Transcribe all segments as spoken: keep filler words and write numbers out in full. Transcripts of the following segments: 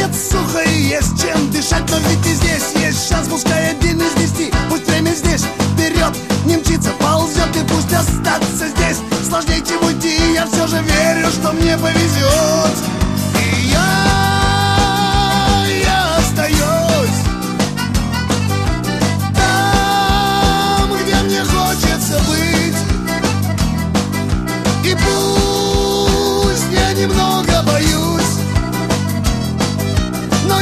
будет сухо и есть чем дышать. Но ведь и здесь есть шанс, пускай один из десяти. Пусть время здесь вперед не мчится, ползет, и пусть остаться здесь сложнее, чем уйти. Я все же верю, что мне повезет. И я, я остаюсь там, где мне хочется быть. И пусть я немного боюсь, но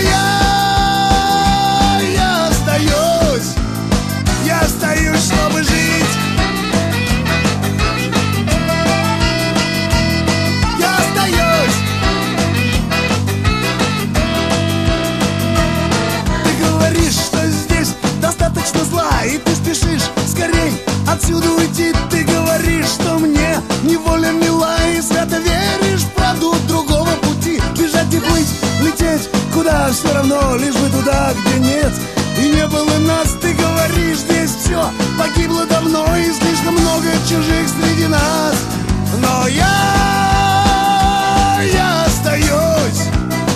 я, я остаюсь, я остаюсь, чтобы жить. Я остаюсь. Ты говоришь, что здесь достаточно зла, и ты спешишь скорей отсюда уйти. Ты говоришь, что мне неволя мила, и свято веришь в правду другого пути. Бежать и плыть, лететь куда все равно, лишь бы туда, где нет и не было нас. Ты говоришь, здесь все погибло давно, и слишком много чужих среди нас. Но я, я остаюсь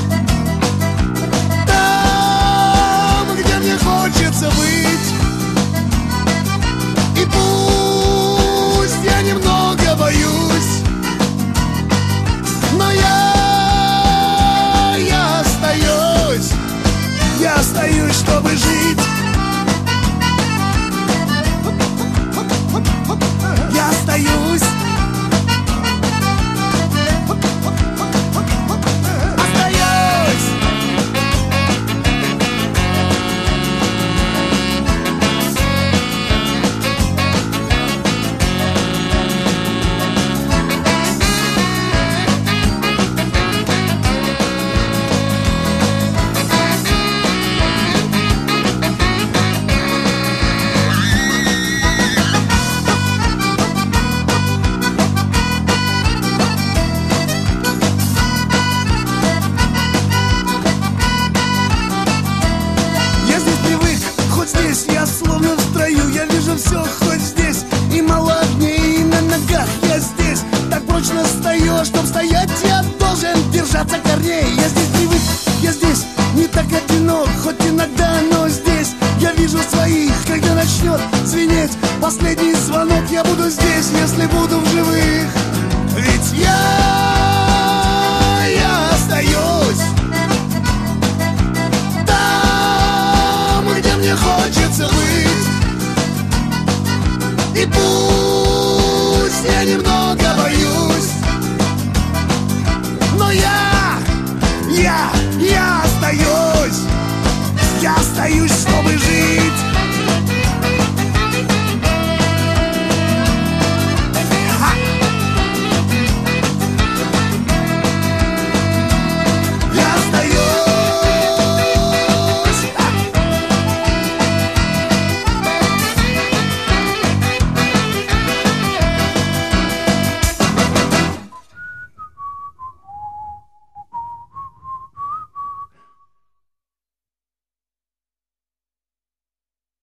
там, где мне хочется быть. И пусть я немного боюсь, но я, я остаюсь, я остаюсь, чтобы жить. Я остаюсь. Остаюсь. Я словно в строю, я вижу все хоть здесь. И мало огней, и на ногах я здесь так прочно стою, а чтоб стоять, я должен держаться корней. Я здесь привык, я здесь не так одинок, хоть иногда, но здесь я вижу своих. Когда начнет звенеть последний звонок, я буду здесь, если буду в живых. Ведь я, я остаюсь там, где мне хочется быть. И пусть я немного боюсь, но я, я, я остаюсь. Я остаюсь, чтобы жить.